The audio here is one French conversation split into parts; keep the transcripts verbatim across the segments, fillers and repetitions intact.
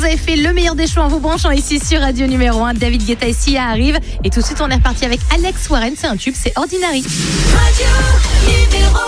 avez fait le meilleur des choix en vous branchant ici sur Radio Numéro un. David Guetta et Sia arrive. Et tout de suite, on est reparti avec Alex Warren. C'est un tube, c'est Ordinary. Radio Numéro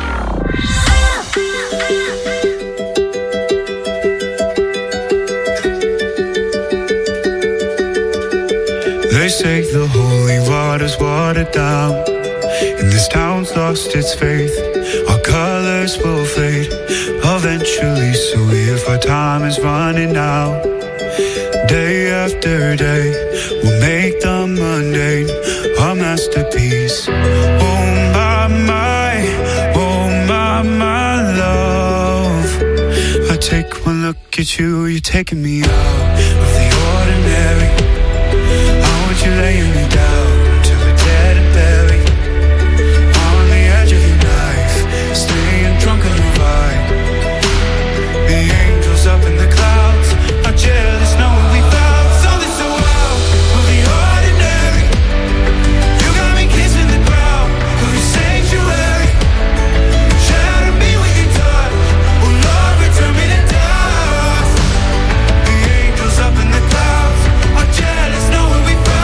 They say the holy water's watered down, and this town's lost its faith. Our colors will fade eventually, so if our time is running out, day after day, we'll make the mundane our masterpiece. Oh my, my, oh my, my love. I take one look at you, you're taking me out of the ordinary. You're laying me down till we're dead and buried on the edge of your knife, staying drunk on your vibe. The angels up in the clouds are jealous knowing we found something so wild of the ordinary. You got me kissing the ground of your sanctuary. Shadow me with your touch, oh Lord, return me to dust. The angels up in the clouds are jealous knowing we found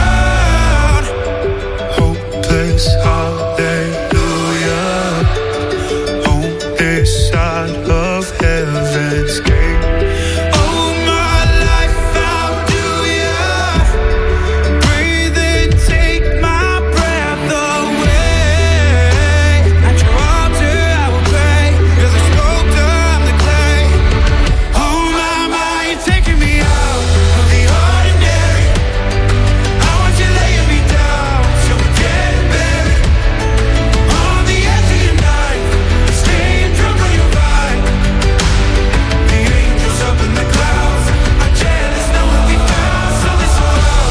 hallelujah on this side of heaven's gate. Oh, my life, how do ya breathe and take my breath away? At your altar I will pray, you're the sculptor, I'm the clay. Oh my, my, you're taking me out of the ordinary. I want you laying me down till we're dead and buried on the edge of your knife, staying drunk on your vibe. The angels up in the clouds are jealous knowing we found something so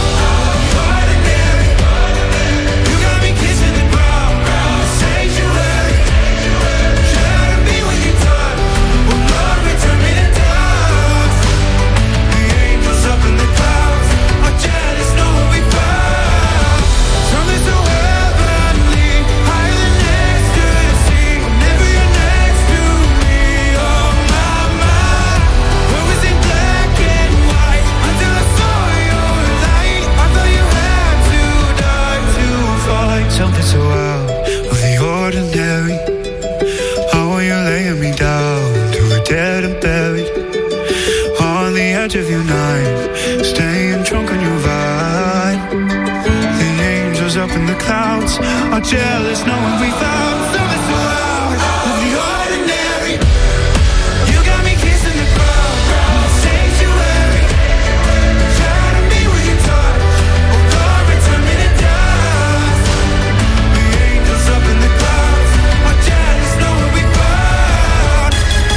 ordinary. You got me kissing the ground, sanctuary. Shadow me when you touch, oh Lord, return me to dust. The angels up in the clouds are jealous knowing we found something so heavenly, higher than ecstasy. Whenever you're next to me, oh my, my. What was in black and white until I saw your light? I thought you had to die to fight something so out of the ordinary. How are you laying me down till we're dead and buried on the edge of your knife, staying drunk on your vibe. The angels up in the clouds are jealous knowing we found something so out of the ordinary. You got me kissing the ground, sanctuary. Shadow me with your touch, oh Lord, return me to dust. The angels up in the clouds are jealous knowing we found.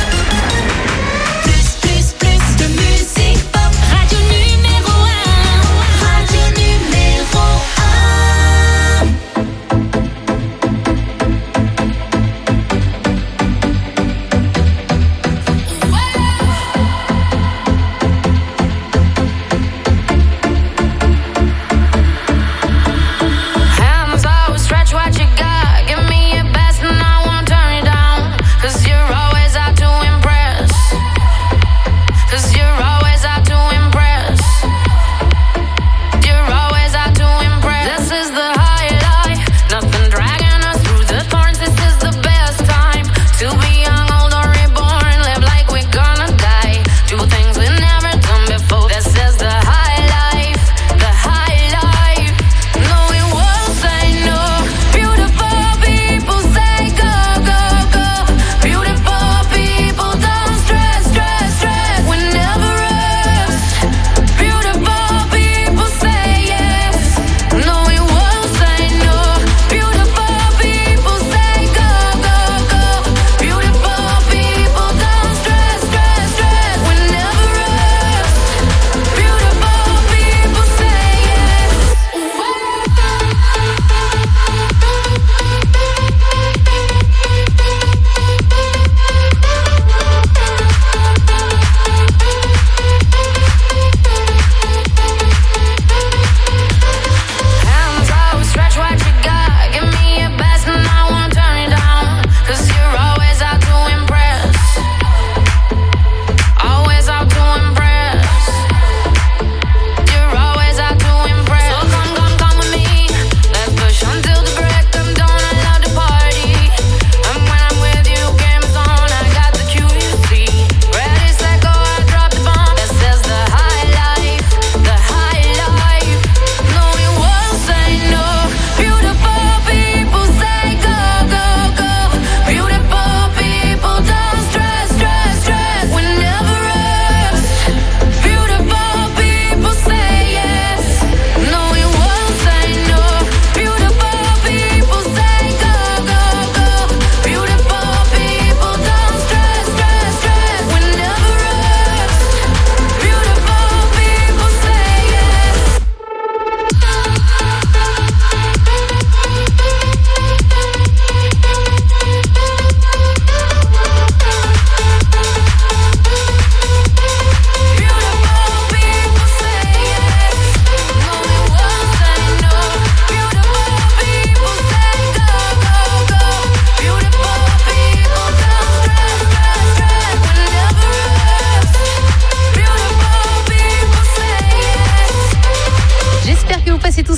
Plus, plus, plus de musique pop. Radio Numéro un. Radio Numéro un.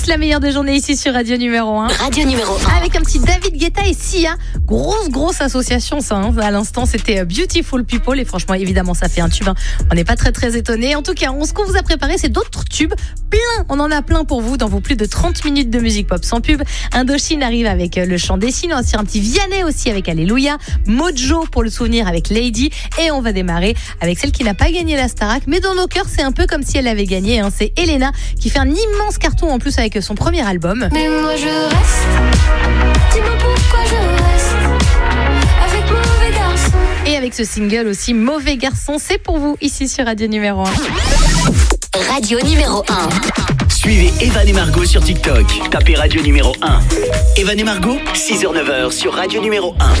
la meilleure des journées ici sur Radio numéro un. Radio numéro un. Avec un petit David Guetta et Sia. Grosse, grosse association, ça. Hein. À l'instant, c'était Beautiful People. Et franchement, évidemment, ça fait un tube. Hein. On n'est pas très, très étonnés. En tout cas, on, ce qu'on vous a préparé, c'est d'autres tubes. Plein. On en a plein pour vous dans vos plus de trente minutes de musique pop sans pub. Indochine arrive avec le chant des signes. On va sur un petit Vianney aussi avec Alléluia. Mojo pour le souvenir avec Lady. Et on va démarrer avec celle qui n'a pas gagné la Starac. Mais dans nos cœurs, c'est un peu comme si elle avait gagné. Hein. C'est Elena qui fait un immense carton en plus avec son premier album. Mais moi je reste, dis-moi pourquoi je reste avec mauvais garçon. Et avec ce single aussi, Mauvais Garçon, c'est pour vous ici sur Radio numéro un. Radio numéro un. Suivez Evan et Margot sur TikTok. Tapez Radio numéro un. Evan et Margot, six heures neuf heures sur Radio numéro un.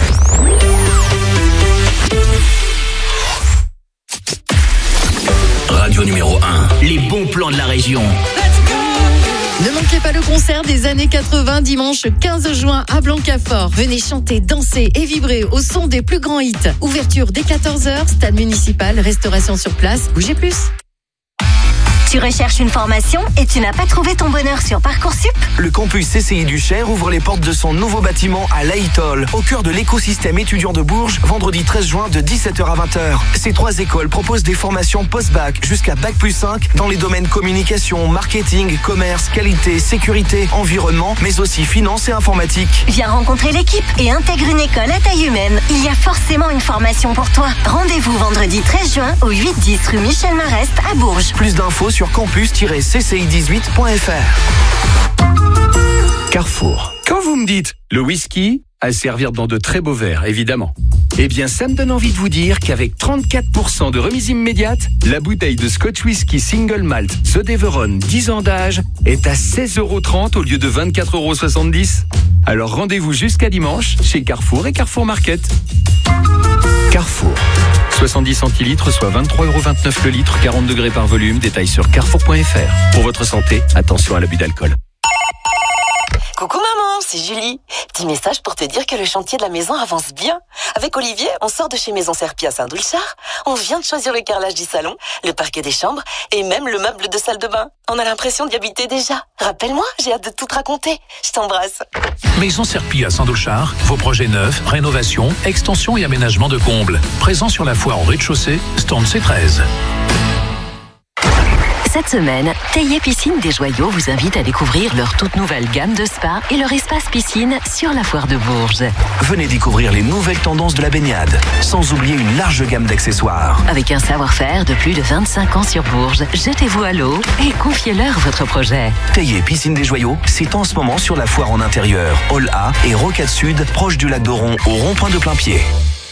Radio numéro un. Les bons plans de la région. Ne manquez pas le concert des années quatre-vingts dimanche quinze juin à Blancafort. Venez chanter, danser et vibrer au son des plus grands hits. Ouverture dès quatorze heures, stade municipal, restauration sur place. Bougez plus. Tu recherches une formation et tu n'as pas trouvé ton bonheur sur Parcoursup? Le campus C C I du Cher ouvre les portes de son nouveau bâtiment à Laïtol, au cœur de l'écosystème étudiant de Bourges, vendredi treize juin de dix-sept heures à vingt heures. Ces trois écoles proposent des formations post-bac jusqu'à bac plus cinq dans les domaines communication, marketing, commerce, qualité, sécurité, environnement, mais aussi finance et informatique. Viens rencontrer l'équipe et intègre une école à taille humaine. Il y a forcément une formation pour toi. Rendez-vous vendredi treize juin au huit dix rue Michel Marest à Bourges. Plus d'infos sur campus tiret c c i dix-huit point f r. Carrefour. Quand vous me dites le whisky, à servir dans de très beaux verres, évidemment. Eh bien, ça me donne envie de vous dire qu'avec trente-quatre pour cent de remise immédiate, la bouteille de Scotch Whisky Single Malt The Deveron dix ans d'âge est à seize euros trente au lieu de vingt-quatre euros soixante-dix. Alors rendez-vous jusqu'à dimanche chez Carrefour et Carrefour Market. Carrefour. soixante-dix centilitres, soit vingt-trois euros vingt-neuf le litre, quarante degrés par volume. Détail sur carrefour point f r. Pour votre santé, attention à l'abus d'alcool. Coucou maman, c'est Julie. Petit message pour te dire que le chantier de la maison avance bien. Avec Olivier, on sort de chez Maison Serpie à Saint-Doulchard. On vient de choisir le carrelage du salon, le parquet des chambres et même le meuble de salle de bain. On a l'impression d'y habiter déjà. Rappelle-moi, j'ai hâte de tout te raconter. Je t'embrasse. Maison Serpie à Saint-Doulchard, vos projets neufs, rénovation, extension et aménagement de combles. Présent sur la foire en rez-de-chaussée, stand C treize. Cette semaine, Théier Piscine des Joyaux vous invite à découvrir leur toute nouvelle gamme de spa et leur espace piscine sur la foire de Bourges. Venez découvrir les nouvelles tendances de la baignade, sans oublier une large gamme d'accessoires. Avec un savoir-faire de plus de vingt-cinq ans sur Bourges, jetez-vous à l'eau et confiez-leur votre projet. Théier Piscine des Joyaux, c'est en ce moment sur la foire en intérieur, Hall A et Rocade Sud, proche du lac d'Oron, au rond-point de Plain-Pied.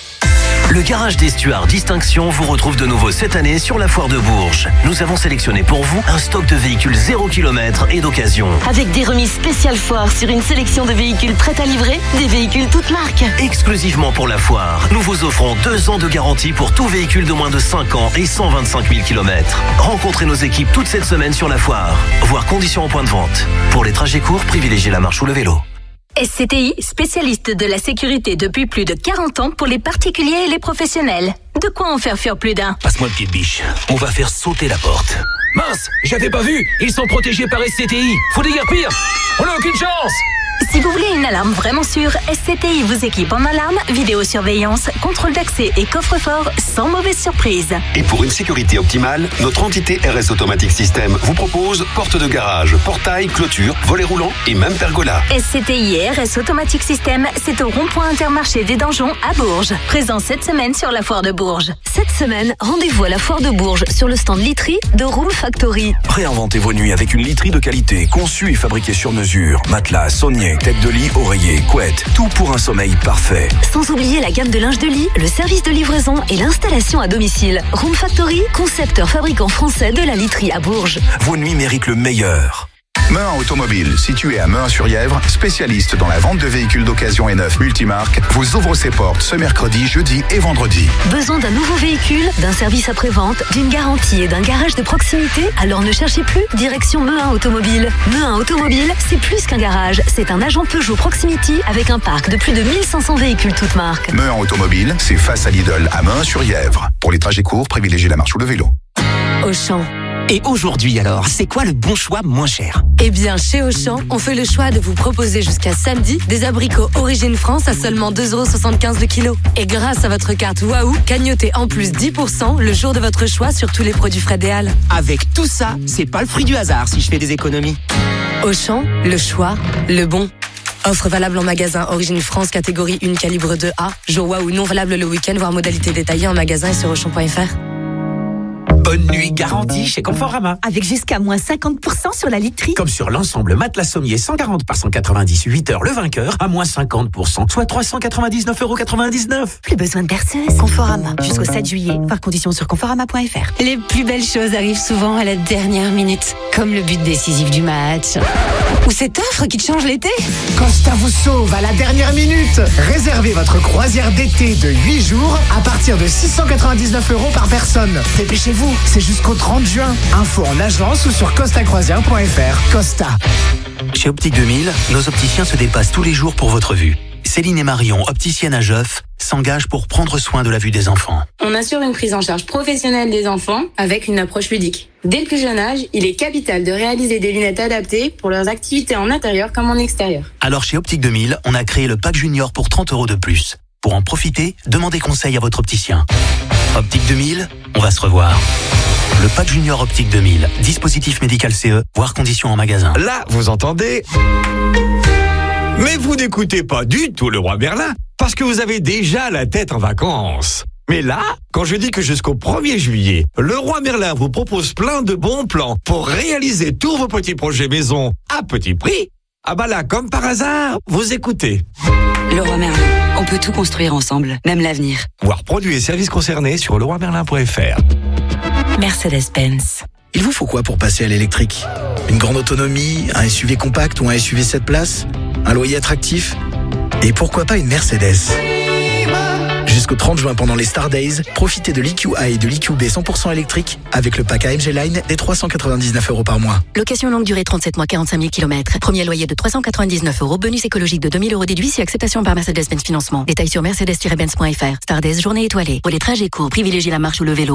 Le garage d'Estuard Distinction vous retrouve de nouveau cette année sur la foire de Bourges. Nous avons sélectionné pour vous un stock de véhicules zéro kilomètre et d'occasion. Avec des remises spéciales foire sur une sélection de véhicules prêts à livrer, des véhicules toutes marques. Exclusivement pour la foire, nous vous offrons deux ans de garantie pour tout véhicule de moins de cinq ans et cent vingt-cinq mille kilomètres. Rencontrez nos équipes toute cette semaine sur la foire. Voir conditions au point de vente. Pour les trajets courts, privilégiez la marche ou le vélo. S C T I, spécialiste de la sécurité depuis plus de quarante ans pour les particuliers et les professionnels. De quoi en faire fuir plus d'un. Passe-moi le pied de biche. On va faire sauter la porte. Mince, j'avais pas vu. Ils sont protégés par S C T I. Faut déguerpir. On n'a aucune chance. Si vous voulez une alarme vraiment sûre, S C T I vous équipe en alarme, vidéosurveillance, contrôle d'accès et coffre-fort sans mauvaise surprise. Et pour une sécurité optimale, notre entité R S Automatic System vous propose porte de garage, portail, clôture, volet roulant et même pergola. S C T I et R S Automatic System, c'est au rond-point Intermarché des Donjons à Bourges. Présent cette semaine sur la foire de Bourges. Cette semaine, rendez-vous à la foire de Bourges sur le stand literie de Room Factory. Réinventez vos nuits avec une literie de qualité, conçue et fabriquée sur mesure. Matelas, saunier, tête de lit, oreiller, couette, tout pour un sommeil parfait. Sans oublier la gamme de linge de lit, le service de livraison et l'installation à domicile. Room Factory, concepteur fabricant français de la literie à Bourges. Vos nuits méritent le meilleur. Meun Automobile, situé à Meun-sur-Yèvre, spécialiste dans la vente de véhicules d'occasion et neufs multimarques, vous ouvre ses portes ce mercredi, jeudi et vendredi. Besoin d'un nouveau véhicule, d'un service après-vente, d'une garantie et d'un garage de proximité? Alors ne cherchez plus, direction Meun Automobile. Meun Automobile, c'est plus qu'un garage, c'est un agent Peugeot Proximity avec un parc de plus de mille cinq cents véhicules toutes marques. Meun Automobile, c'est face à Lidl à Meun-sur-Yèvre. Pour les trajets courts, privilégiez la marche ou le vélo. Auchan. Et aujourd'hui alors, c'est quoi le bon choix moins cher? Eh bien, chez Auchan, on fait le choix de vous proposer jusqu'à samedi des abricots Origine France à seulement deux euros soixante-quinze le kilo. Et grâce à votre carte Waouh, cagnotez en plus dix pour cent le jour de votre choix sur tous les produits frais des Halles. Avec tout ça, c'est pas le fruit du hasard si je fais des économies. Auchan, le choix, le bon. Offre valable en magasin Origine France catégorie un calibre deux A. Jour Waouh non valable le week-end, voire modalité détaillée en magasin et sur auchan point f r. Bonne nuit garantie chez Conforama. Avec jusqu'à moins cinquante pour cent sur la literie. Comme sur l'ensemble matelas sommier cent quarante par cent quatre-vingt-dix, huit heures le vainqueur, à moins cinquante pour cent, soit trois cent quatre-vingt-dix-neuf euros quatre-vingt-dix-neuf. Plus besoin de berceuse. Conforama, jusqu'au sept juillet. Voir conditions sur conforama point f r. Les plus belles choses arrivent souvent à la dernière minute. Comme le but décisif du match. Ou cette offre qui te change l'été. Costa vous sauve à la dernière minute. Réservez votre croisière d'été de huit jours à partir de six cent quatre-vingt-dix-neuf euros par personne. Dépêchez-vous, c'est jusqu'au trente juin. Info en agence ou sur costa croisière point f r. Costa. Chez Optique deux mille, nos opticiens se dépassent tous les jours pour votre vue. Céline et Marion, opticiennes à Geoff, s'engagent pour prendre soin de la vue des enfants. On assure une prise en charge professionnelle des enfants avec une approche ludique. Dès le plus jeune âge, il est capital de réaliser des lunettes adaptées pour leurs activités en intérieur comme en extérieur. Alors chez Optique deux mille, on a créé le pack junior pour trente euros de plus. Pour en profiter, demandez conseil à votre opticien. Optique deux mille, on va se revoir. Le pack junior Optique deux mille, dispositif médical C E, voire conditions en magasin. Là, vous entendez ? Mais vous n'écoutez pas du tout le roi Merlin, parce que vous avez déjà la tête en vacances. Mais là, quand je dis que jusqu'au premier juillet, le roi Merlin vous propose plein de bons plans pour réaliser tous vos petits projets maison à petit prix, ah bah là, comme par hasard, vous écoutez. Le roi Merlin, on peut tout construire ensemble, même l'avenir. Voir produits et services concernés sur le roi merlin point f r. Mercedes-Benz. Il vous faut quoi pour passer à l'électrique? Une grande autonomie, un S U V compact ou un S U V sept places? Un loyer attractif? Et pourquoi pas une Mercedes? Jusqu'au trente juin pendant les Star Days, profitez de l'E Q A et de l'E Q B cent pour cent électrique avec le pack A M G Line des trois cent quatre-vingt-dix-neuf euros par mois. Location longue durée trente-sept mois, quarante-cinq mille kilomètres. Premier loyer de trois cent quatre-vingt-dix-neuf euros. Bonus écologique de deux mille euros déduit si acceptation par Mercedes-Benz Financement. Détails sur mercedes tiret benz point f r. Star Days, journée étoilée. Pour les trajets courts, privilégiez la marche ou le vélo.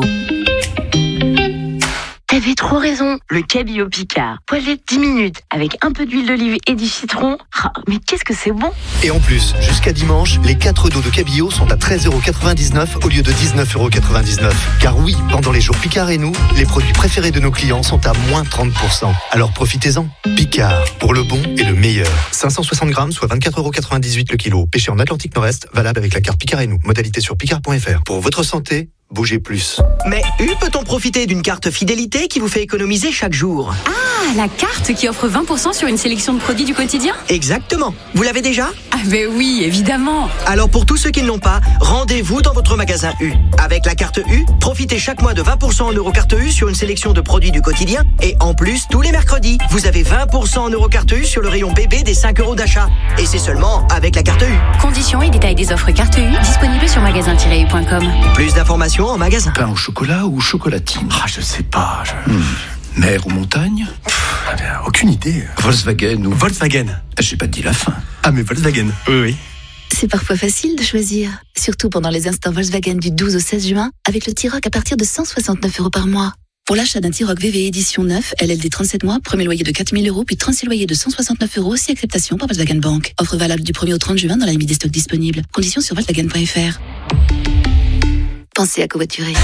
T'avais trop raison, le cabillaud Picard. Poêlé dix minutes, avec un peu d'huile d'olive et du citron. Ah, mais qu'est-ce que c'est bon! Et en plus, jusqu'à dimanche, les quatre dos de cabillaud sont à treize euros quatre-vingt-dix-neuf au lieu de dix-neuf euros quatre-vingt-dix-neuf. Car oui, pendant les jours Picard et nous, les produits préférés de nos clients sont à moins trente pour cent. Alors profitez-en. Picard, pour le bon et le meilleur. cinq cent soixante grammes, soit vingt-quatre euros quatre-vingt-dix-huit le kilo. Pêché en Atlantique Nord-Est, valable avec la carte Picard et nous. Modalité sur picard point f r. Pour votre santé, bougez plus. Mais U, peut-on profiter d'une carte fidélité qui vous fait économiser chaque jour? Ah, la carte qui offre vingt pour cent sur une sélection de produits du quotidien? Exactement. Vous l'avez déjà? Ah ben oui, évidemment. Alors pour tous ceux qui ne l'ont pas, rendez-vous dans votre magasin U. Avec la carte U, profitez chaque mois de vingt pour cent en Eurocarte U sur une sélection de produits du quotidien. Et en plus, tous les mercredis, vous avez vingt pour cent en Eurocarte U sur le rayon bébé des cinq euros d'achat. Et c'est seulement avec la carte U. Conditions et détails des offres carte U disponibles sur magasin tiret u point com. Plus d'informations en magasin. Pain au chocolat ou chocolatine? Ah, je sais pas. Je... Hmm. Mer ou montagne? Pff, aucune idée. Volkswagen ou... Volkswagen. J'ai pas dit la fin. Ah, mais Volkswagen. Oui, oui. C'est parfois facile de choisir, surtout pendant les instants Volkswagen du douze au seize juin, avec le T-Roc à partir de cent soixante-neuf euros par mois. Pour l'achat d'un T-Roc V V édition neuf, L L D trente-sept mois, premier loyer de quatre mille euros, puis trente-six loyers de cent soixante-neuf euros, si acceptation par Volkswagen Bank. Offre valable du premier au trente juin dans la limite des stocks disponibles. Conditions sur volkswagen point f r. Pensez à covoiturer.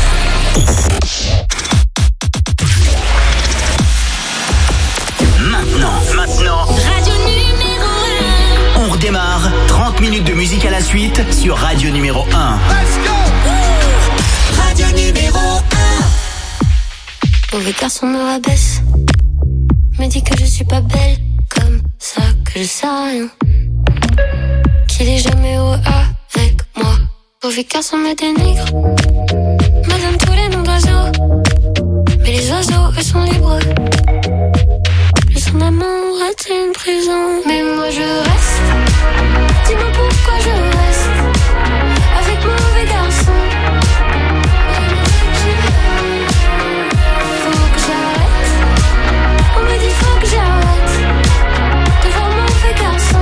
Maintenant, maintenant. Radio numéro un. On redémarre. trente minutes de musique à la suite sur Radio numéro un. Let's go. Radio numéro un. Mauvais garçon me rabaisse. Me dit que je suis pas belle. Comme ça que je sais rien. Qu'il est jamais au avec moi. Mauvais garçon me dénigre. Me donne tous les noms d'oiseaux. Mais les oiseaux, eux sont libres. Le son d'amour est une prison. Mais moi je reste. Dis-moi pourquoi je reste avec mauvais garçon. Faut que j'arrête. On me dit faut que j'arrête de voir mauvais garçon.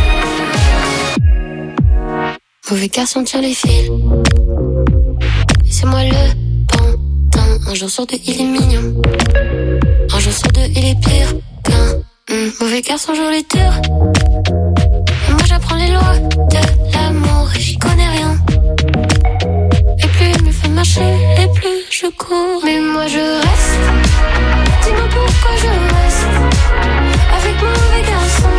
Mauvais garçon tire les fils. c'est moi le pantin. Un jour sur deux, il est mignon. Un jour sur deux, il est pire qu'un mm, mauvais garçon, joli dur. Et moi j'apprends les lois de l'amour et j'y connais rien. Et plus il me fait marcher, et plus je cours. Mais moi je reste. Dis-moi pourquoi je reste avec mon mauvais garçon.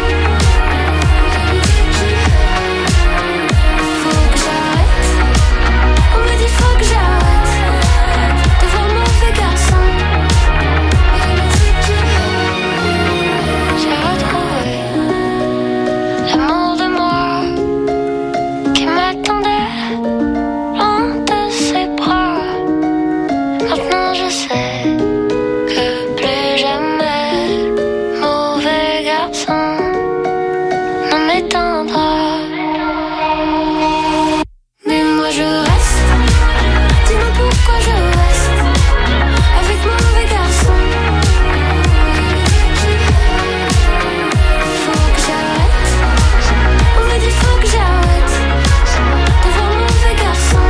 Faut que j'arrête. On me dit faut que j'arrête de voir mon mauvais garçon. J'ai retrouvé l'amour de moi qui m'attendait loin de ses bras. Maintenant je sais que plus jamais mauvais garçon ne m'éteindra. Mais moi je reste. Dis-moi pourquoi je reste avec mon mauvais garçon. Faut que j'arrête. On me dit faut que j'arrête de voir mon mauvais garçon.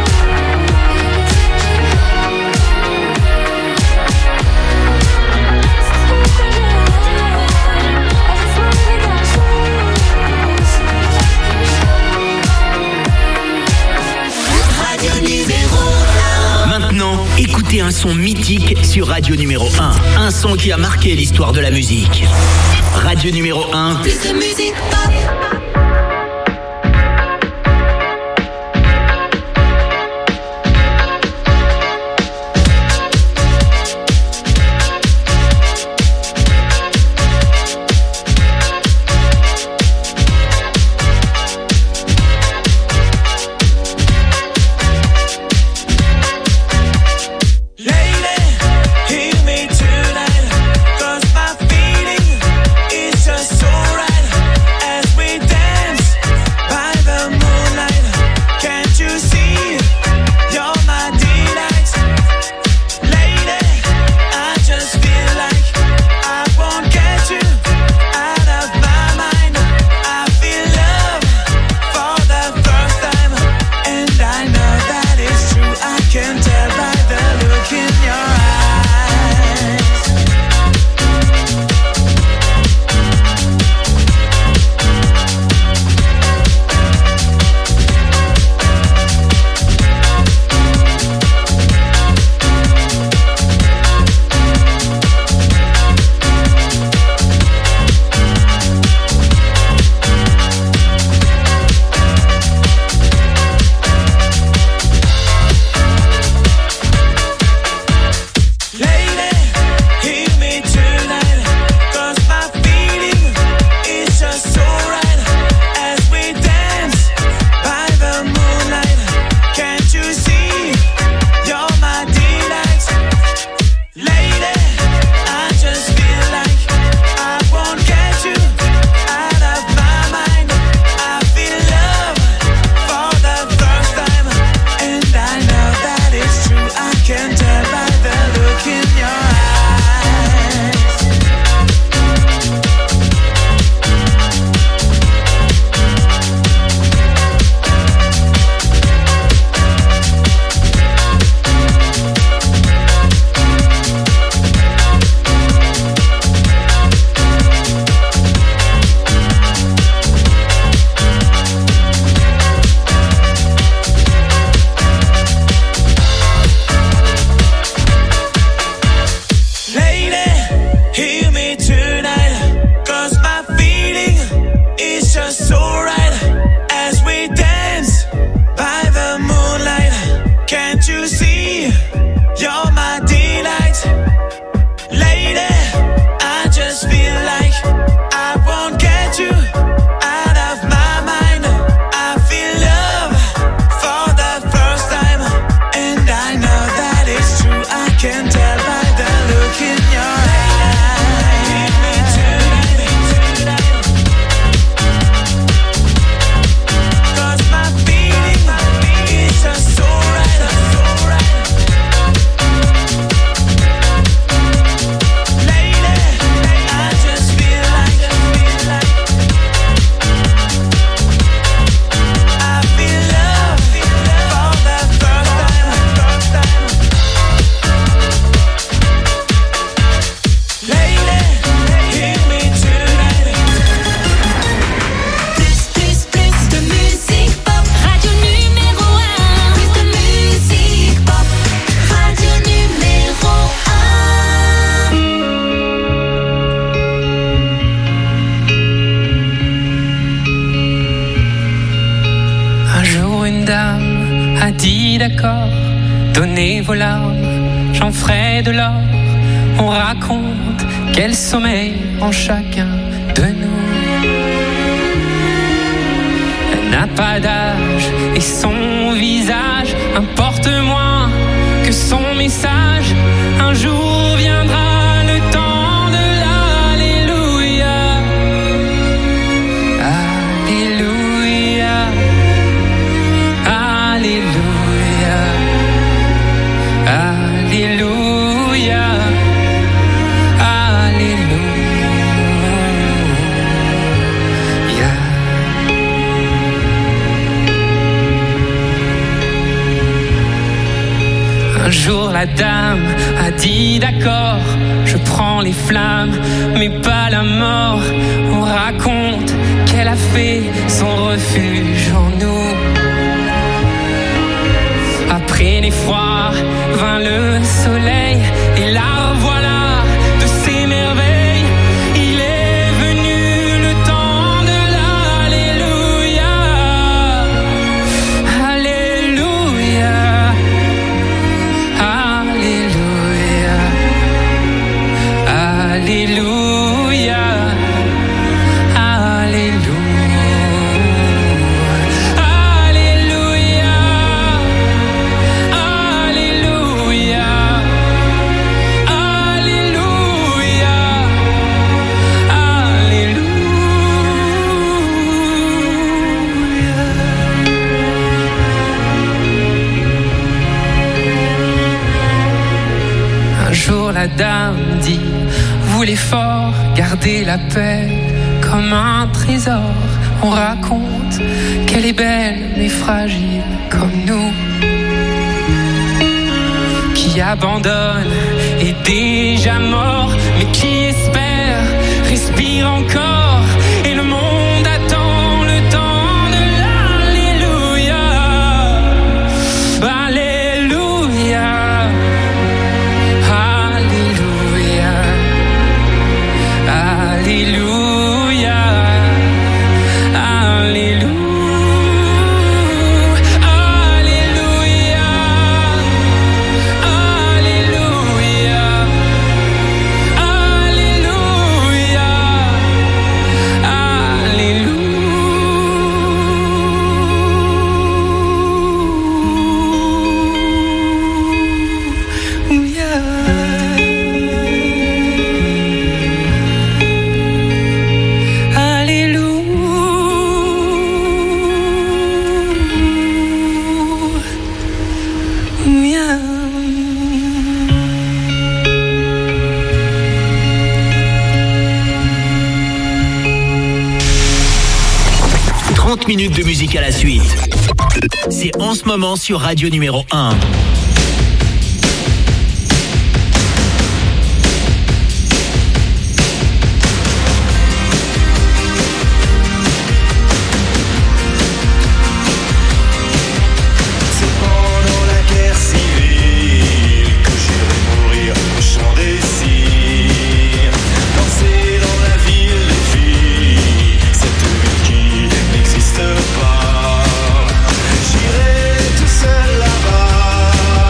Radio numéro un. Maintenant, écoutez un son mythique sur Radio numéro un. Un son qui a marqué l'histoire de la musique. Radio numéro un. Plus de musique pop. Cause my feeling is just so right as we dance. dit d'accord, donnez vos larmes, j'en ferai de l'or. On raconte quel sommeil en chacun de nous. Elle n'a pas d'âge et son visage importe moins que son message. Un jour viendra le temps de l'Alléluia. Alléluia. Alléluia. Alléluia. Alléluia. Un jour la dame a dit d'accord, je prends les flammes, mais pas la mort. On raconte qu'elle a fait son refuge en nous. Après l'effroi vint le soleil, et la revoilà de ses merveilles. Il est venu le temps de l'Alléluia. Alléluia. Alléluia. Alléluia. La dame dit, voulez fort garder la paix comme un trésor. On raconte qu'elle est belle mais fragile comme nous, qui abandonne est déjà mort, mais qui espère respire encore. Et le monde attend le temps de l'Alléluia. Alléluia. Alléluia, Alléluia, Alléluia, Alléluia, Alléluia, trente minutes de musique à la suite. C'est en ce moment sur Radio numéro un. J'irai tout seul là-bas.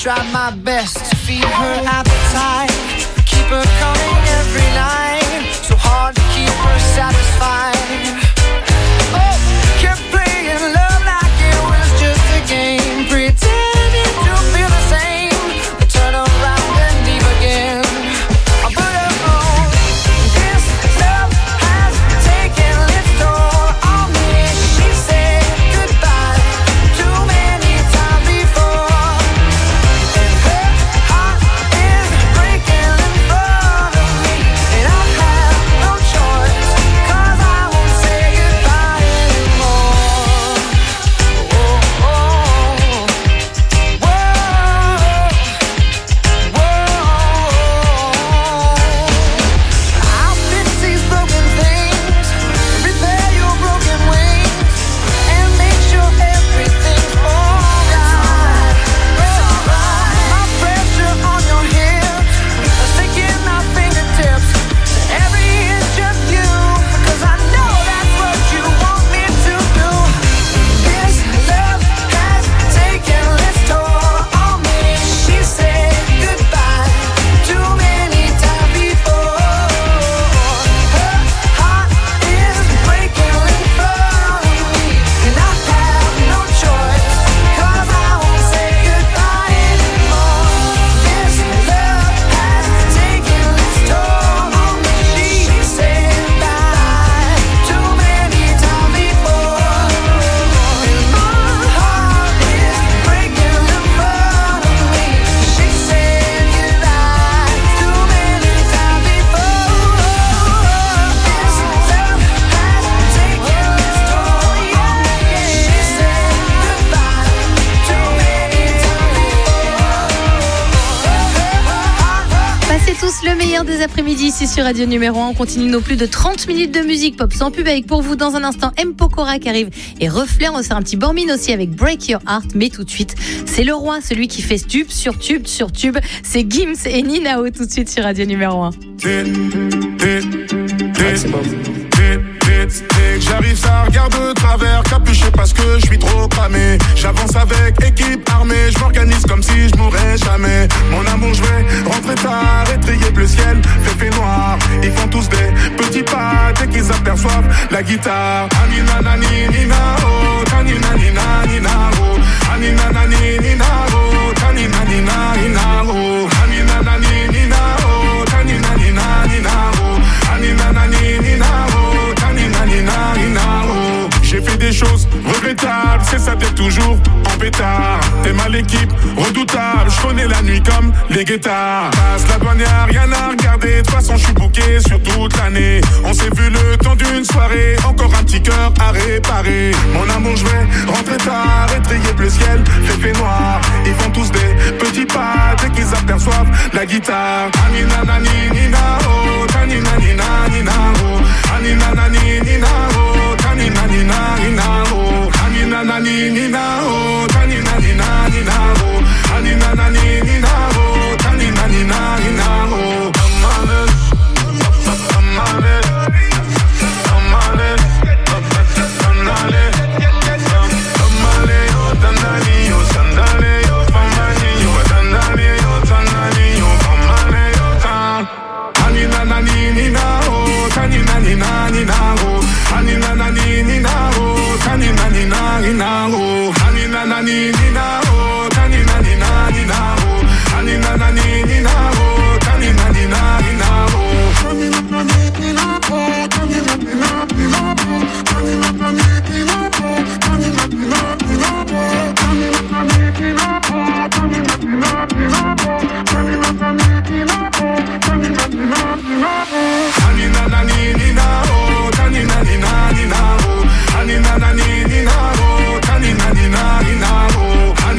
try my best to feed her appetite, keep her coming every night, so hard to keep her satisfied. Oh, kept playing love like it was just a game, pretending to feel the same, but turn around and leave again. I put her on. This love has taken its toll on me. She said goodbye too many times before, and her heart is breaking in front of me, and I have no choice, 'cause I won't say goodbye anymore. Oh, oh, whoa, whoa. I'll fix these broken things, repair your broken wings, and make sure everything's alright. It's alright. My pressure on your hips, sticking my fingertips to every inch of you, 'cause I know that's what you want me to do. This love has taken its toll on me. She said goodbye too many times before. Her heart is breaking in front of me, and I have no choice, 'cause I won't say goodbye anymore. This love has taken its toll on me. She said goodbye too many times before, and my heart is breaking in front of me. She said goodbye too many times before. This love has taken its toll, yeah, yeah. She said goodbye too many times before. Passez tous le meilleur des après-midi ici sur Radio Numéro un. On continue nos plus de trente minutes de musique pop sans pub avec pour vous dans un instant M. Pokora qui arrive et Reflet. On va faire un petit Bormine aussi avec Break Your Heart. Mais tout de suite, c'est le roi, celui qui fait tube sur tube sur tube. C'est Gims et Ninao tout de suite sur Radio Numéro un. J'arrive, ça regarde de travers, capuché parce que je suis trop cramé. J'avance avec équipe armée, je m'organise comme si je mourrais jamais. Mon amour, je vais rentrer tard, étrier le ciel, fait fait noir. Ils font tous des petits pas dès qu'ils aperçoivent la guitare. Anina nani nina oh, tanina nina nina oh, anina nani nina oh, tanina nina nina oh, anina nani nina oh, tanina nina nina oh, anina nani nina oh. J'ai fait des choses regrettables, c'est ça, t'es toujours en pétard. T'es mal équipe, redoutable, je connais la nuit comme les guettards. Passe la douane, y'a rien à regarder, de toute façon je suis booké sur toute l'année. On s'est vu le temps d'une soirée, encore un petit cœur à réparer. Mon amour, je vais rentrer tard, étrier le ciel, fait fait noir. Ils font tous des petits pas dès qu'ils aperçoivent la guitare. Anina nani nina oh, tanina nina nina oh, anina nani nina oh, tanina nina nina oh, anina nani nina oh, tanina nina nina oh, anina nani nina oh, tanina nina nina oh. Amale, amale, amale, amale, amale, oh tanani, oh sandale, oh pamani, oh tanani, oh tanani, oh pamale, oh tan. Anina nani nina oh, tanina nina nina oh, anina nani nina oh, tanina nina nina oh, anina nani nina oh, tanina nina nina oh, anina nani nina oh, tanina nina nina oh, anina nani nina oh, tanina nina nina oh, anina nani nina oh, tanina nina nina oh, anina nani nina oh, tanina nina nina oh, anina nani nina oh, tanina nina nina oh, anina nani nina oh, tanina nina nina oh, anina nani nina oh, tanina nina nina oh,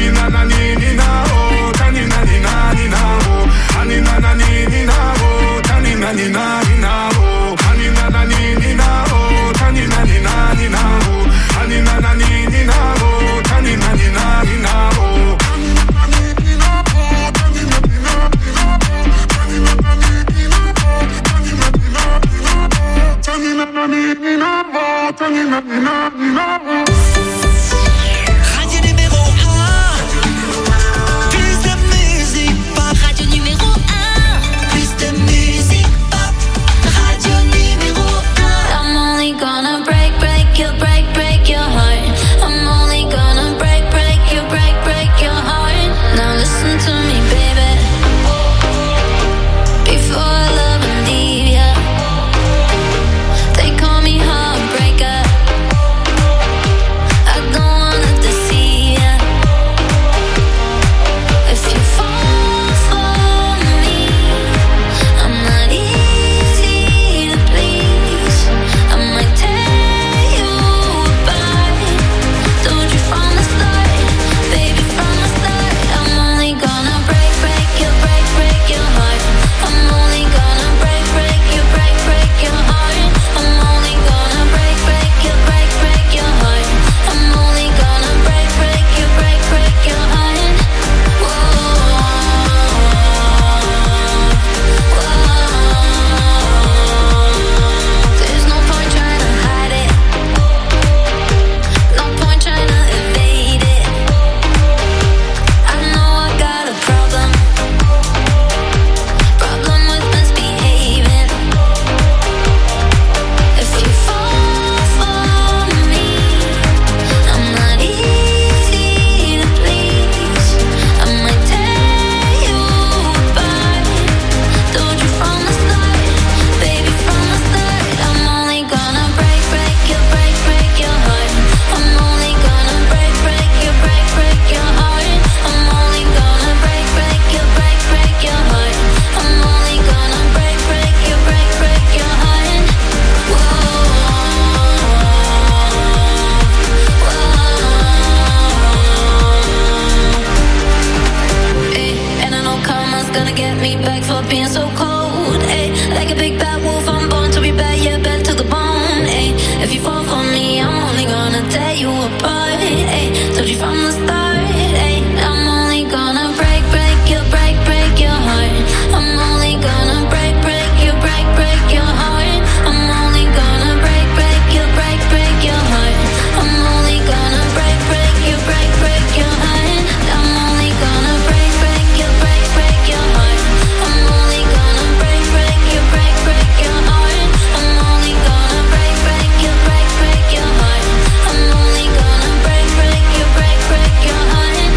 being so cold, ayy. Like a big bad wolf, I'm born to be bad, yeah, bad to the bone, ayy. If you fall for me, I'm only gonna tear you apart, ayy. Told you from the start, ayy. I'm only gonna break, break your, break, break your heart. I'm only gonna break, break your, break, break your heart. I'm only gonna break, break your, break, break your heart. I'm only gonna break, break your, break, break your heart. I'm only gonna break, break your, break, break your heart. I'm only gonna break, break your, break, break your heart. I'm only gonna break, break your, break, break your heart. I'm only gonna break, break your, break, break your heart.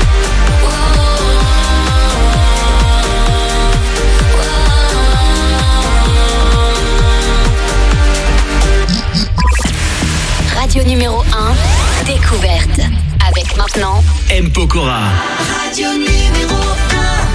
Radio numéro un, découverte. Avec maintenant M. Pokora. Radio numéro un.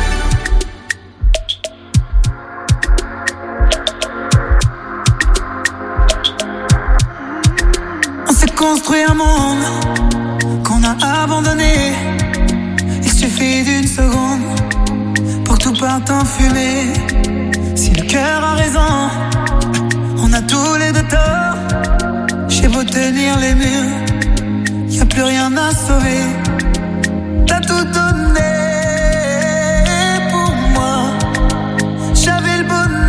On s'est construit un monde qu'on a abandonné. Il suffit d'une seconde pour que tout parte en fumée. Si le cœur a raison, on a tous les deux tort. J'ai beau tenir les murs, y'a plus rien à sauver. T'as tout donné pour moi. J'avais le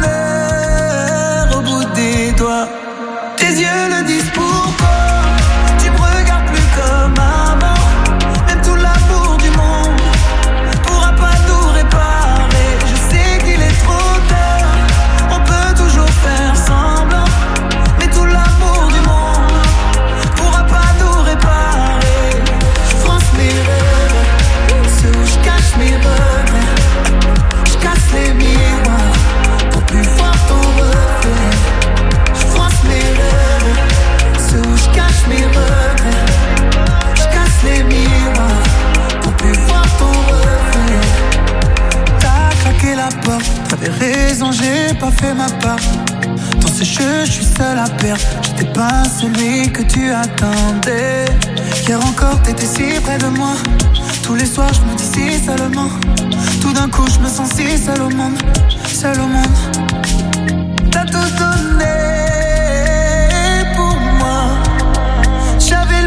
bonheur au bout des doigts. Tes yeux le disent pourquoi. Tu me regardes plus comme avant. Même tout l'amour du monde pourra pas tout réparer. Je sais qu'il est trop tard. On peut toujours faire semblant. Mais tout l'amour du monde pourra pas tout réparer. Je fronce mes rêves, ceux où je cache mes regrets. Je casse les miroirs pour plus voir ton reflet. Je fronce mes rêves, ceux où je cache mes regrets. Je casse les miroirs pour plus voir ton reflet. T'as claqué la porte, t'avais raison, j'ai pas fait ma part. Dans ce jeu, je suis seul à perdre. J'étais pas celui que tu attendais. Hier encore, t'étais si près de moi. Tous les soirs, je me dis si seulement. Tout d'un coup, je me sens si seul au monde. Seul au monde. T'as tout donné pour moi. J'avais le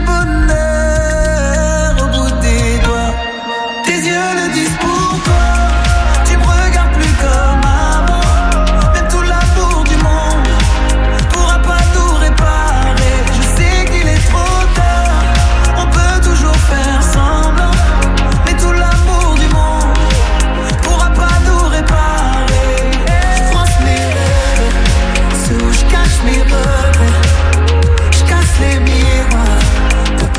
bonheur au bout des doigts. Tes yeux le disent pourquoi. Tu me regardes plus comme avant. Même tout l'amour du monde pourra pas tout réparer. Je sais qu'il est trop tard. On peut toujours faire semblant. Mais tout l'amour du monde pourra pas tout réparer. Je fronce mes rêves, ceux où je cache mes regrets. Je casse les miroirs pour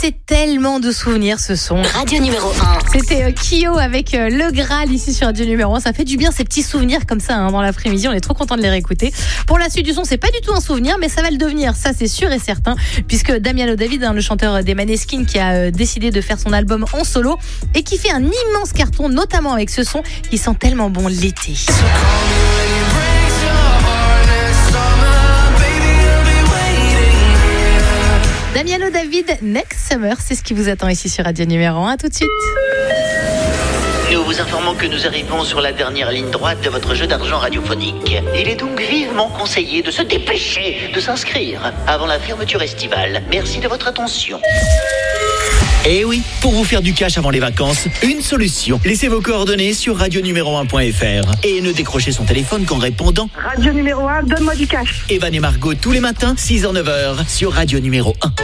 c'est tellement de souvenirs ce son. Radio numéro un. C'était euh, Kyo avec euh, Le Graal ici sur Radio numéro un. Ça fait du bien ces petits souvenirs comme ça hein, dans l'après-midi. On est trop content de les réécouter. Pour la suite du son, c'est pas du tout un souvenir, mais ça va le devenir. Ça, c'est sûr et certain. Puisque Damiano David, hein, le chanteur des Maneskin, qui a euh, décidé de faire son album en solo et qui fait un immense carton, notamment avec ce son qui sent tellement bon l'été. Damiano David, Next Summer, c'est ce qui vous attend ici sur Radio numéro un. À tout de suite. Nous vous informons que nous arrivons sur la dernière ligne droite de votre jeu d'argent radiophonique. Il est donc vivement conseillé de se dépêcher de s'inscrire avant la fermeture estivale. Merci de votre attention. Eh oui, pour vous faire du cash avant les vacances, une solution. Laissez vos coordonnées sur radio numéro un point f r et ne décrochez son téléphone qu'en répondant Radio numéro un, donne-moi du cash. Evan et Margot tous les matins, six heures neuf heures sur Radio numéro un.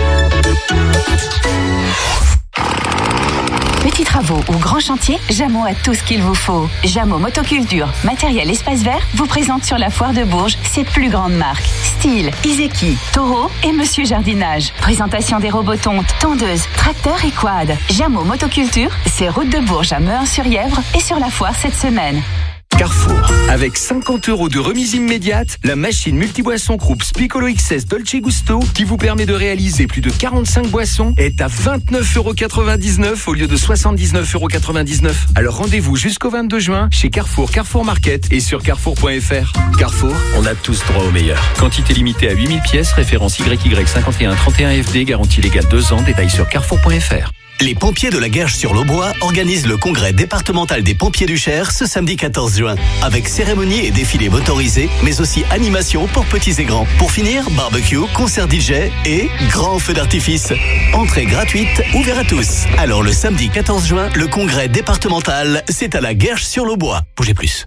Petits travaux ou grands chantiers, Jameau a tout ce qu'il vous faut. Jameau Motoculture, matériel espace vert, vous présente sur la foire de Bourges ses plus grandes marques. Style, Izeki, Toro et Monsieur Jardinage. Présentation des robots tontes, tondeuses, tracteurs et quad. Jameau Motoculture, c'est route de Bourges à Mehun-sur-Yèvre et sur la foire cette semaine. Carrefour. Avec cinquante euros de remise immédiate, la machine multiboisson Krups Piccolo X S Dolce Gusto, qui vous permet de réaliser plus de quarante-cinq boissons, est à vingt-neuf euros quatre-vingt-dix-neuf au lieu de soixante-dix-neuf euros quatre-vingt-dix-neuf. Alors rendez-vous jusqu'au vingt-deux juin chez Carrefour, Carrefour Market et sur carrefour point f r. Carrefour, on a tous droit au meilleur. Quantité limitée à huit mille pièces, référence Y Y cinquante et un trente et un F D, garantie légale deux ans, détail sur carrefour point f r. Les pompiers de la Guerche-sur-l'Aubois organisent le congrès départemental des pompiers du Cher ce samedi quatorze juin, avec cérémonie et défilé motorisé, mais aussi animation pour petits et grands. Pour finir, barbecue, concert D J et grand feu d'artifice. Entrée gratuite, ouvert à tous. Alors le samedi quatorze juin, le congrès départemental, c'est à la Guerche-sur-l'Aubois. Bougez plus.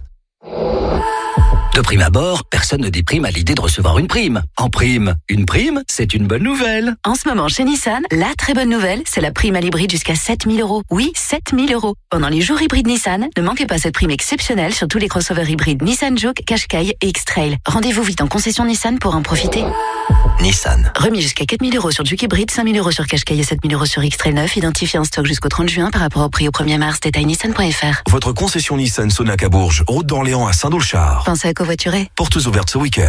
De prime abord, personne ne déprime à l'idée de recevoir une prime. En prime, une prime, c'est une bonne nouvelle. En ce moment, chez Nissan, la très bonne nouvelle, c'est la prime à l'hybride jusqu'à sept mille euros. Oui, sept mille euros. Pendant les jours hybrides Nissan, ne manquez pas cette prime exceptionnelle sur tous les crossovers hybrides Nissan Juke, Qashqai et X-Trail. Rendez-vous vite en concession Nissan pour en profiter. Nissan. Remis jusqu'à quatre mille euros sur Juke hybride, cinq mille euros sur Qashqai et sept mille euros sur X-Trail neuf, identifié en stock jusqu'au trente juin par rapport au prix au premier mars. Détail nissan point f r. Votre concession Nissan Sonac à Bourges, route d'Orléans à Saint-Doulchard. Pensez à covoiturer. Portes ouvertes ce week-end.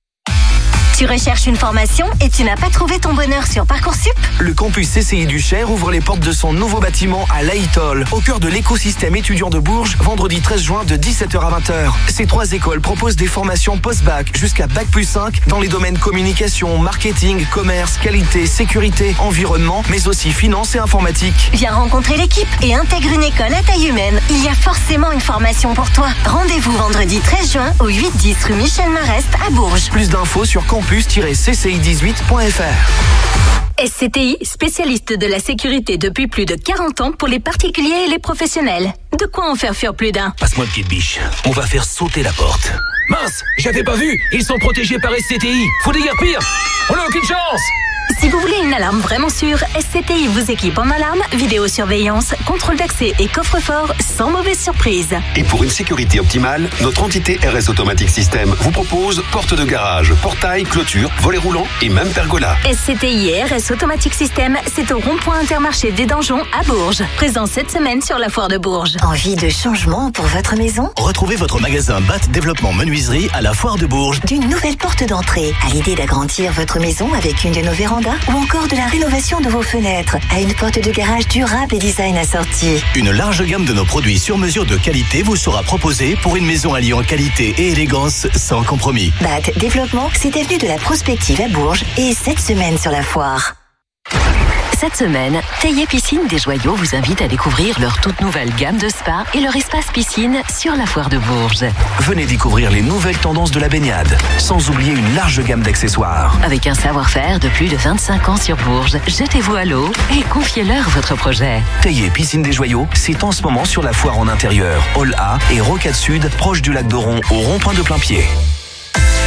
Tu recherches une formation et tu n'as pas trouvé ton bonheur sur Parcoursup? Le campus C C I du Cher ouvre les portes de son nouveau bâtiment à Laïtol, au cœur de l'écosystème étudiant de Bourges, vendredi treize juin de dix-sept heures à vingt heures. Ces trois écoles proposent des formations post-bac jusqu'à bac plus cinq dans les domaines communication, marketing, commerce, qualité, sécurité, environnement, mais aussi finance et informatique. Viens rencontrer l'équipe et intègre une école à taille humaine. Il y a forcément une formation pour toi. Rendez-vous vendredi treize juin au huit dix rue Michel Marest à Bourges. Plus d'infos sur campus tiret c c i dix-huit point f r. S C T I, spécialiste de la sécurité depuis plus de quarante ans pour les particuliers et les professionnels. De quoi en faire fuir plus d'un. Passe-moi le pied de biche. On va faire sauter la porte. Mince, j'avais pas vu. Ils sont protégés par S C T I. Faut déguerpir. On n'a aucune chance. Si vous voulez une alarme vraiment sûre, S C T I vous équipe en alarme, vidéosurveillance, contrôle d'accès et coffre-fort sans mauvaise surprise. Et pour une sécurité optimale, notre entité R S Automatic System vous propose porte de garage, portail, clôture, volet roulant et même pergola. S C T I et R S Automatic System, c'est au rond-point Intermarché des Donjons à Bourges. Présent cette semaine sur la foire de Bourges. Envie de changement pour votre maison? Retrouvez votre magasin B A T Développement Menuiserie à la foire de Bourges. D'une nouvelle porte d'entrée, à l'idée d'agrandir votre maison avec une de nos vérandas, ou encore de la rénovation de vos fenêtres, à une porte de garage durable et design assorti. Une large gamme de nos produits sur mesure de qualité vous sera proposée pour une maison alliant qualité et élégance sans compromis. B A T Développement, c'est avenue de la Prospective à Bourges et cette semaine sur la foire. Cette semaine, Thayer Piscine des Joyaux vous invite à découvrir leur toute nouvelle gamme de spa et leur espace piscine sur la foire de Bourges. Venez découvrir les nouvelles tendances de la baignade, sans oublier une large gamme d'accessoires. Avec un savoir-faire de plus de vingt-cinq ans sur Bourges, jetez-vous à l'eau et confiez-leur votre projet. Thayer Piscine des Joyaux, c'est en ce moment sur la foire en intérieur, Hall A et Rocade Sud, proche du lac d'Oron, au rond-point de Plain-Pied.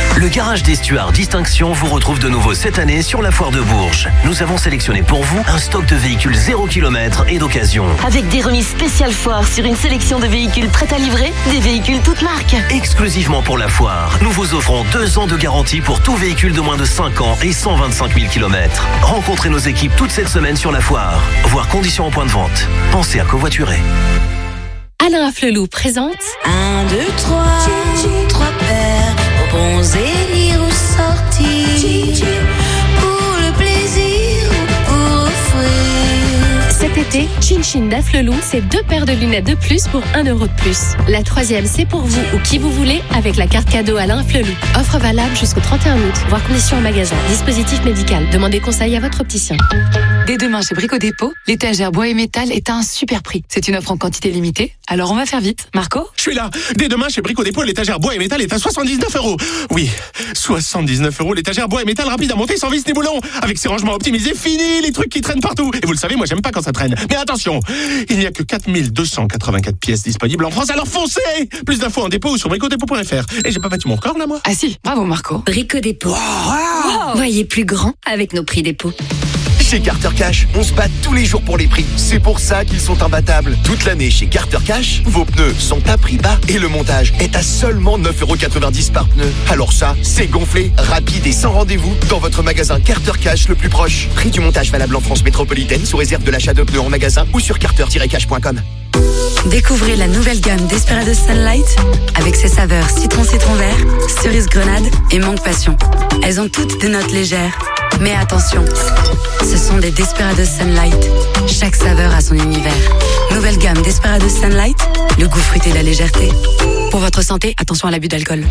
Le garage des Stuarts Distinction vous retrouve de nouveau cette année sur la foire de Bourges. Nous avons sélectionné pour vous un stock de véhicules zéro kilomètre et d'occasion. Avec des remises spéciales foire sur une sélection de véhicules prêts à livrer, des véhicules toutes marques. Exclusivement pour la foire, nous vous offrons deux ans de garantie pour tout véhicule de moins de cinq ans et cent vingt-cinq mille kilomètres. Rencontrez nos équipes toute cette semaine sur la foire. Voir conditions en point de vente. Pensez à covoiturer. Alain Afflelou présente Un, deux, trois, trois paires aux bons élire ou sortir pour le plaisir ou pour offrir. cet été, Chin Chin d'Afflelou, c'est deux paires de lunettes de plus pour un euro de plus. La troisième, c'est pour vous ou qui vous voulez avec la carte cadeau Alain Afflelou. Offre valable jusqu'au trente et un août. Voir conditions en magasin. Dispositif médical. Demandez conseil à votre opticien. Dès demain chez Brico Dépôt, l'étagère bois et métal est à un super prix. C'est une offre en quantité limitée, alors on va faire vite. Marco ? Je suis là. Dès demain chez Brico Dépôt, l'étagère bois et métal est à soixante-dix-neuf euros. Oui, soixante-dix-neuf euros, l'étagère bois et métal rapide à monter sans vis ni boulon. Avec ses rangements optimisés, fini les trucs qui traînent partout. Et vous le savez, moi j'aime pas quand ça traîne. Mais attention, il n'y a que quatre mille deux cent quatre-vingt-quatre pièces disponibles en France, alors foncez. Plus d'infos en dépôt ou sur brico dépôt point f r. Et j'ai pas battu mon record là, moi. Ah si, bravo Marco. Brico Dépôt. Wow. Wow. Voyez plus grand avec nos prix dépôt. Chez Carter Cash, on se bat tous les jours pour les prix. C'est pour ça qu'ils sont imbattables. Toute l'année chez Carter Cash, vos pneus sont à prix bas et le montage est à seulement neuf euros quatre-vingt-dix par pneu. Alors ça, c'est gonflé, rapide et sans rendez-vous dans votre magasin Carter Cash le plus proche. Prix du montage valable en France métropolitaine sous réserve de l'achat de pneus en magasin ou sur carter tiret cash point com. Découvrez la nouvelle gamme Desperados Sunlight avec ses saveurs citron citron vert, cerise grenade et mangue passion. Elles ont toutes des notes légères. Mais attention, ce sont des Desperados Sunlight. Chaque saveur a son univers. Nouvelle gamme Desperados Sunlight, le goût fruité et la légèreté. Pour votre santé, attention à l'abus d'alcool.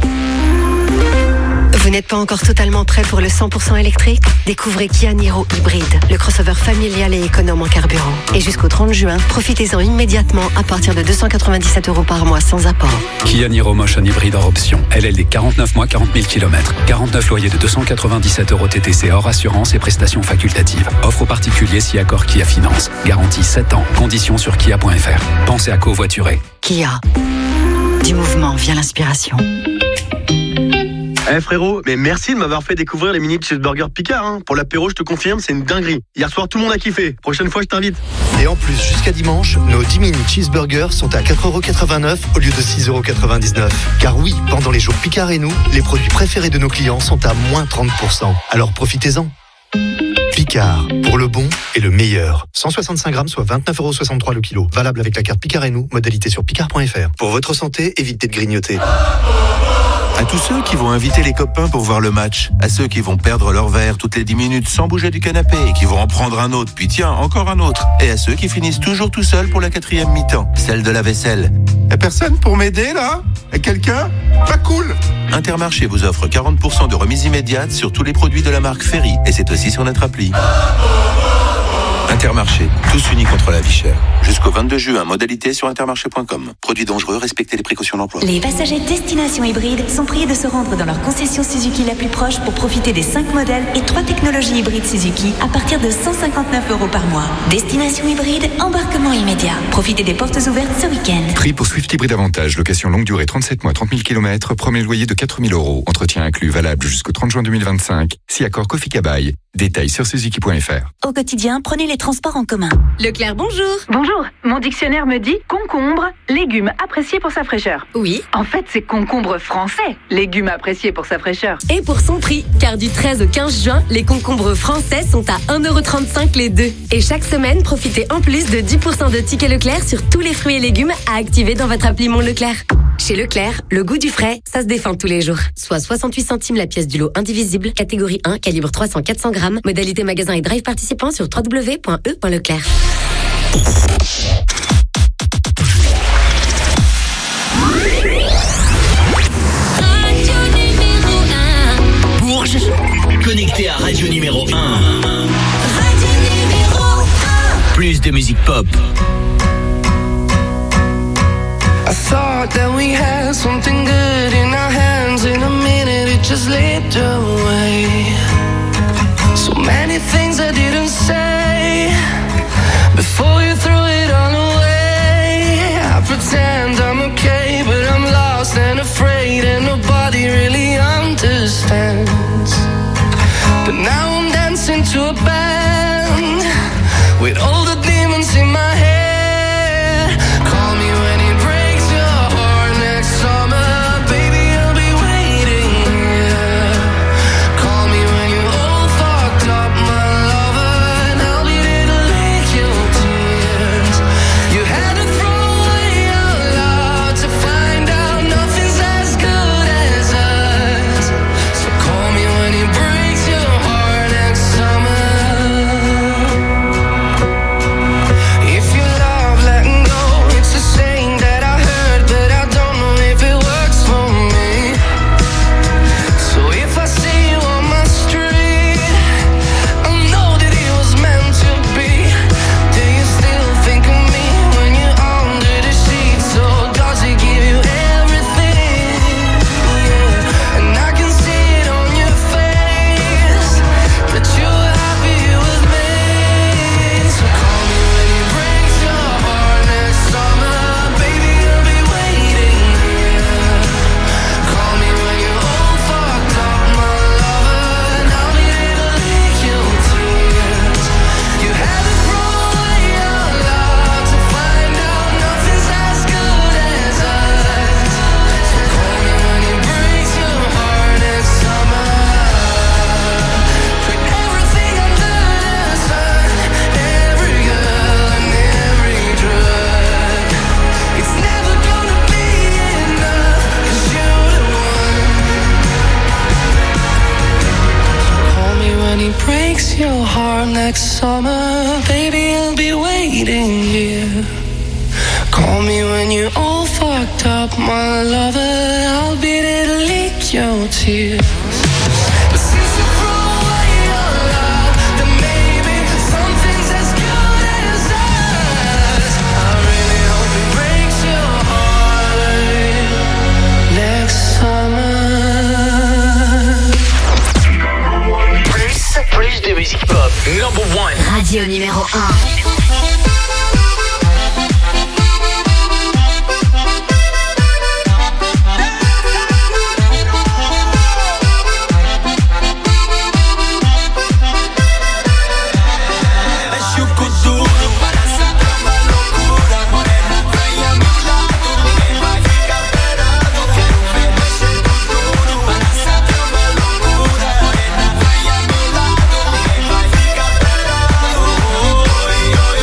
Vous n'êtes pas encore totalement prêt pour le cent pour cent électrique? Découvrez Kia Niro Hybride, le crossover familial et économe en carburant. Et jusqu'au trente juin, profitez-en immédiatement à partir de deux cent quatre-vingt-dix-sept euros par mois sans apport. Kia Niro Motion Hybride hors option. L L D quarante-neuf mois, quarante mille kilomètres. quarante-neuf loyers de deux cent quatre-vingt-dix-sept euros T T C hors assurance et prestations facultatives. Offre aux particuliers si accord Kia Finance. Garantie sept ans. Conditions sur kia point f r. Pensez à covoiturer. Kia. Du mouvement vient l'inspiration. Eh hey frérot, mais merci de m'avoir fait découvrir les mini cheeseburgers Picard. Hein. Pour l'apéro, je te confirme, c'est une dinguerie. Hier soir, tout le monde a kiffé. Prochaine fois, je t'invite. Et en plus, jusqu'à dimanche, nos dix mini cheeseburgers sont à quatre euros quatre-vingt-neuf au lieu de six euros quatre-vingt-dix-neuf. Car oui, pendant les jours Picard et nous, les produits préférés de nos clients sont à moins trente pour cent. Alors profitez-en. Picard, pour le bon et le meilleur. cent soixante-cinq grammes, soit vingt-neuf euros soixante-trois le kilo. Valable avec la carte Picard et nous, modalité sur picard point f r. Pour votre santé, évitez de grignoter. À tous ceux qui vont inviter les copains pour voir le match, à ceux qui vont perdre leur verre toutes les dix minutes sans bouger du canapé et qui vont en prendre un autre, puis tiens, encore un autre, et à ceux qui finissent toujours tout seuls pour la quatrième mi-temps, celle de la vaisselle. Y'a personne pour m'aider là? Y'a quelqu'un? Pas cool! Intermarché vous offre quarante pour cent de remise immédiate sur tous les produits de la marque Ferry, et c'est aussi sur notre appli. Intermarché, tous unis contre la vie chère. Jusqu'au vingt-deux juin, modalité sur intermarché point com. Produits dangereux, respectez les précautions d'emploi. Les passagers Destination Hybride sont priés de se rendre dans leur concession Suzuki la plus proche pour profiter des cinq modèles et trois technologies hybrides Suzuki à partir de cent cinquante-neuf euros par mois. Destination Hybride, embarquement immédiat. Profitez des portes ouvertes ce week-end. Prix pour Swift Hybride Avantage, location longue durée trente-sept mois, trente mille kilomètres, premier loyer de quatre mille euros. Entretien inclus, valable jusqu'au trente juin deux mille vingt-cinq. Si accord Kofi Kabaï. Détails sur suzuki point f r. Au quotidien, prenez les transports en commun. Leclerc, bonjour. Bonjour, mon dictionnaire me dit concombre, légume apprécié pour sa fraîcheur. Oui. En fait, c'est concombre français, légume apprécié pour sa fraîcheur. Et pour son prix, car du treize au quinze juin, les concombres français sont à un euro trente-cinq les deux. Et chaque semaine, profitez en plus de dix pour cent de tickets Leclerc sur tous les fruits et légumes à activer dans votre appli Mon Leclerc. Chez Leclerc, le goût du frais, ça se défend tous les jours. Soit soixante-huit centimes la pièce du lot indivisible, catégorie un, calibre trois cents à quatre cents grammes, modalité magasin et drive participant sur w w w point e point leclerc. Bourges, connecté à Radio numéro un. Radio numéro un. Plus de musique pop. I thought that we had something good in our hands. In a minute it just slipped away. So many things I didn't say before you threw it all away. I pretend I'm okay, but I'm lost and afraid, and nobody really understands. with all the demons in my head. Call me when it breaks your heart next summer, baby, I'll be waiting here. Call me when you're all fucked up, my lover, and I'll be there to lick your tears. You had to throw away your love to find out nothing's as good as us. So call me when it breaks your heart next summer. If you love letting go, it's a saying that I heard, but I don't know if it works for me. So if I see you on my street, I know that it was meant to be. Do you still think of me when you're under the sheets? So does it give you everything? Yeah. And I can see it on your face that you're happy with me. So call me when it breaks your heart next summer, baby, I'll be waiting here. Call me when you're all fucked up, my lover, and I'll be there to lick your tears. You had to throw away your love to find out nothing's as good as us. So call me when it breaks your heart next summer. Put everything under the sun, every girl and every drug. It's never gonna be enough, 'cause you're the one. Call me when he breaks your heart next summer, baby, I'll be waiting here. Call me when you're all fucked up, my lover, I'll be there to lick your tears. But since you threw away your love, then maybe something's as good as us. I really hope it breaks your heart next summer. Plus, plus de musique pop. Number one. Radio numéro un. Oi, oi,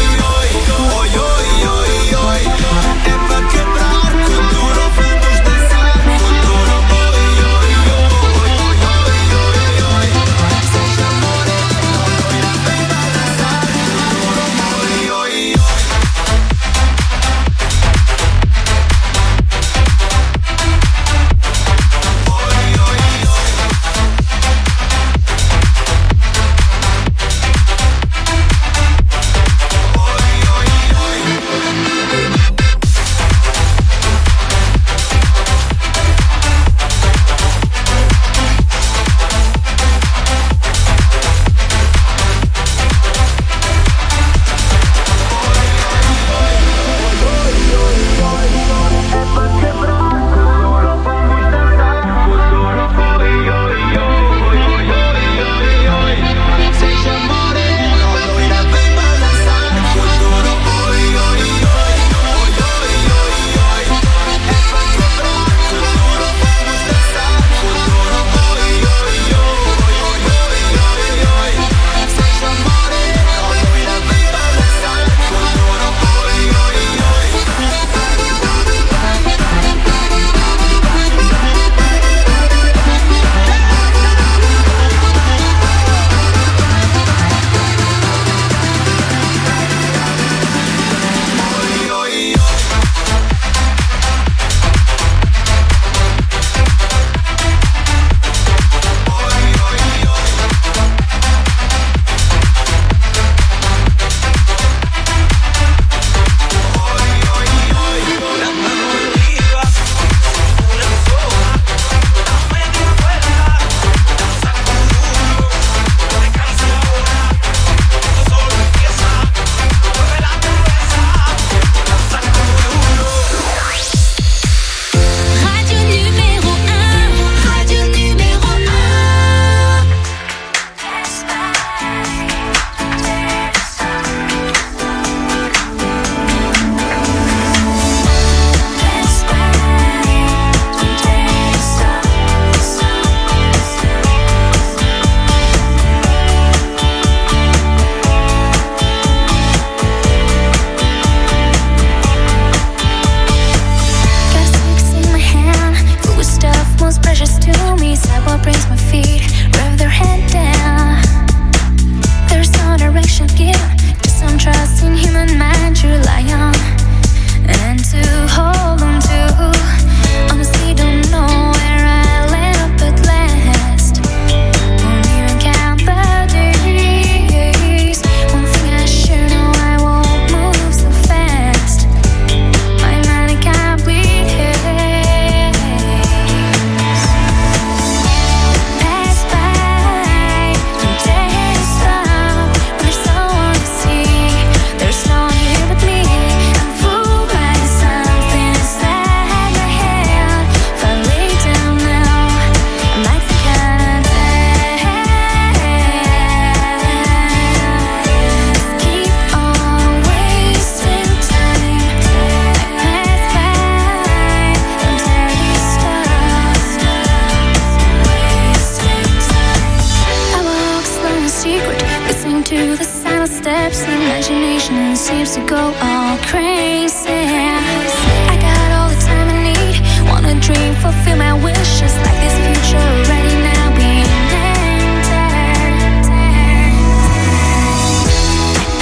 steps, imagination seems to go all crazy. I got all the time I need, wanna dream, fulfill my wishes like this future